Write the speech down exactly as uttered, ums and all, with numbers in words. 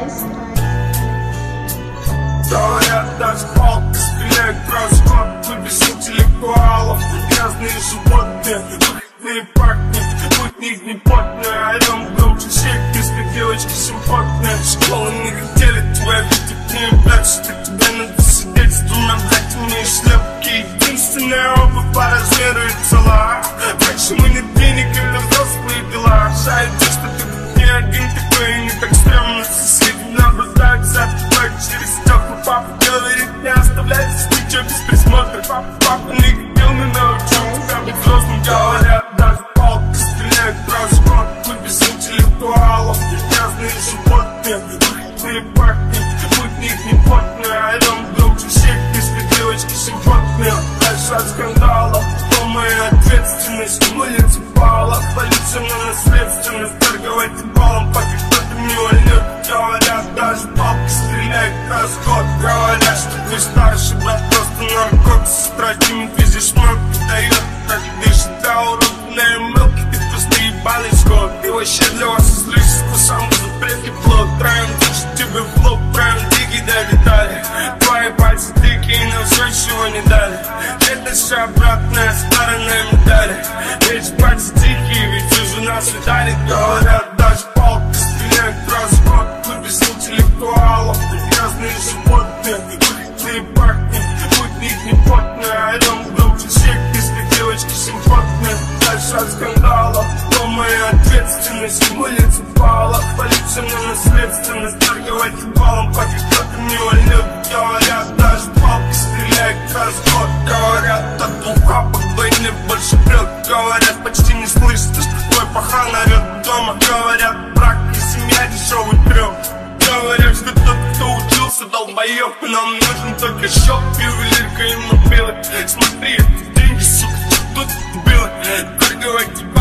guys. Говорят, даже палки стреляют разгон. Мы без интеллектуалов, грязные животные, выходные парни, путь них не потная. Орем громче всех, если девочки симпотные. Школы не хотели тебя видеть, не блядь, что тебе надо сидеть с двумя братьями и шлепки. Единственная оба по размеру и цела. Почему нет денег, это взрослые дела. Жаль, что ты тут не один такой, не так стрёмно. Соседи наблюдают за тобой через стекла. Папа говорит, не оставляй ничего без присмотра. Папа, папа не хотел, не научил тебя быть взрослым. Говорят, даже палки стреляют разгон. Мы без интеллектуалов, грязные животные, выходные парни, путь них не потная. Орем громче всех, если девочки симпотные. Дальше от скандалов, то моя ответственность. Улица пала, полиция на наследственность. Торговать баллом, пока кто-то не вольнет. Говорят, даже палки стреляют разгон. Говорят, что твой старший брат просто наркот. Сестра Димит везде шмот дает, так дышит до уродной мелки. Ты просто ебаный скот. И вообще для вас излишество, самый запретный плод. Траем дышит тебе в лоб, траем диги до детали. Твои пальцы дикие, но все чего не дали. Это все обратная сторона медали. Эти пальцы дикие, ведь уже нас видали. Говорят, даже палки стреляют разгон. Мы без интеллектуалов, грязные животные, выходные парни, путь них не потная. Орем громче всех, если девочки симпотные. Дальше от скандалов, но моя ответственность. Улица пала, полиция на наследственность. Торговать баллом, пока кто-то не вольнет. Говорят, даже палки стреляют разгон. Говорят, от духа по войне больше прет. Говорят, почти не слышно, что твой пахан орет дома. Говорят, брак и семья дешевый трёх. Говорят, что тот, кто учился, долбоёб. Нам нужен только счёт, ювелирка и мобилы. Смотри, эти деньги, сука, тут было. Торговать